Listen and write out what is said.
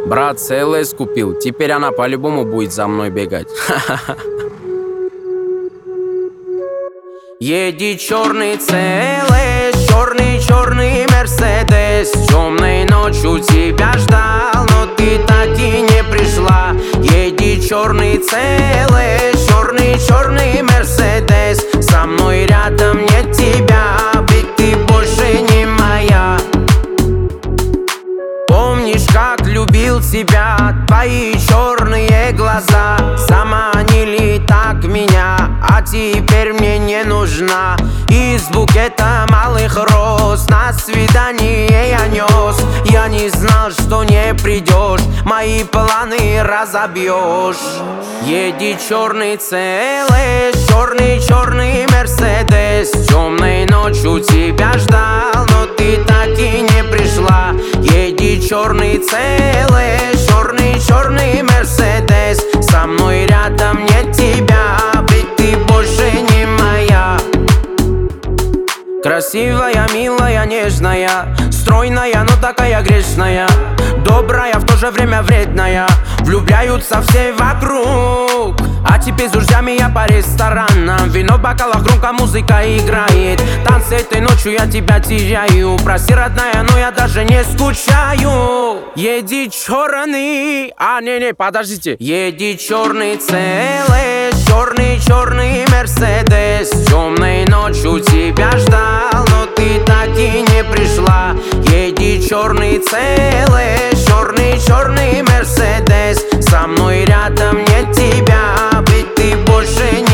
Брат ЦЛС купил, теперь она по-любому будет за мной бегать. Едет черный ЦЛС, черный Мерседес. Темной ночью тебя ждал, но ты так и не пришла. Едет черный ЦЛС, черный Мерседес. Со мной рядом нет тебя, ведь ты больше не моя. Помнишь, как любил тебя, твои черные глаза заманили так меня, а теперь мне не нужна. Из букета малых роз на свидание я нес. Я не знал, что не придешь, мои планы разобьешь. Едет черный ЦЛС, черный Мерседес. Темной ночью тебя ждал, но ты так и не пришла. Едет черный ЦЛС, черный Мерседес. Со мной рядом нет тебя, ведь ты больше не моя. Красивая, милая, нежная, стройная, но такая грешная. Добрая, в то же время вредная. Влюбляются все вокруг. А теперь с друзьями я по ресторанам. Вино в бокалах, громко музыка играет. Танцы этой ночью я тебя теряю. Прости, родная, но я даже не скучаю. Едет черный... не, подождите. Едет черный ЦЛС, черный Мерседес. Темной ночью тебя ждал, но ты так и не пришла. Едет черный ЦЛС, черный Мерседес. Со мной рядом нет тебя, ведь ты больше не